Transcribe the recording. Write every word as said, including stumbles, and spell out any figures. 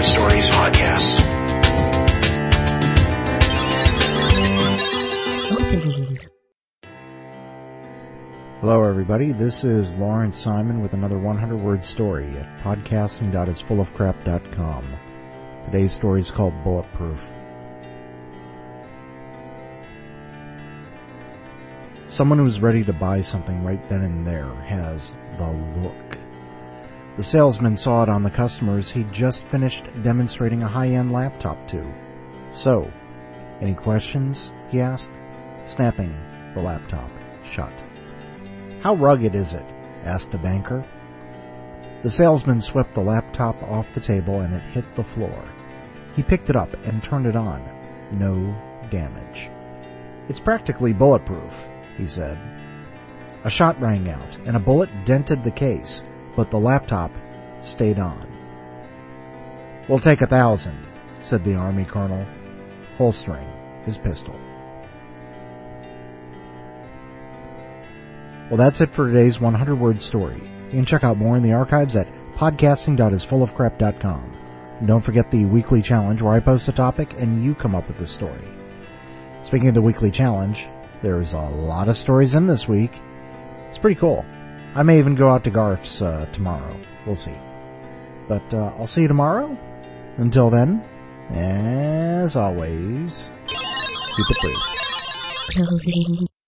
Stories podcast. Opening. Hello, everybody. This is Lawrence Simon with another one hundred word story at podcasting dot is full of crap dot com. Today's story is called Bulletproof. Someone who's ready to buy something right then and there has the look. The salesman saw it on the customers he'd just finished demonstrating a high-end laptop to. So, any questions? He asked, snapping the laptop shut. How rugged is it? Asked a banker. The salesman swept the laptop off the table and it hit the floor. He picked it up and turned it on. No damage. It's practically bulletproof, he said. A shot rang out and a bullet dented the case, but the laptop stayed on. We'll take a thousand, said the Army colonel, holstering his pistol. Well, that's it for today's one hundred word story. You can check out more in the archives at podcasting dot is full of crap dot com. And don't forget the weekly challenge where I post a topic and you come up with the story. Speaking of the weekly challenge, there's a lot of stories in this week. It's pretty cool. I may even go out to Garth's uh, tomorrow. We'll see. But uh, I'll see you tomorrow. Until then, as always, keep it brief. Closing.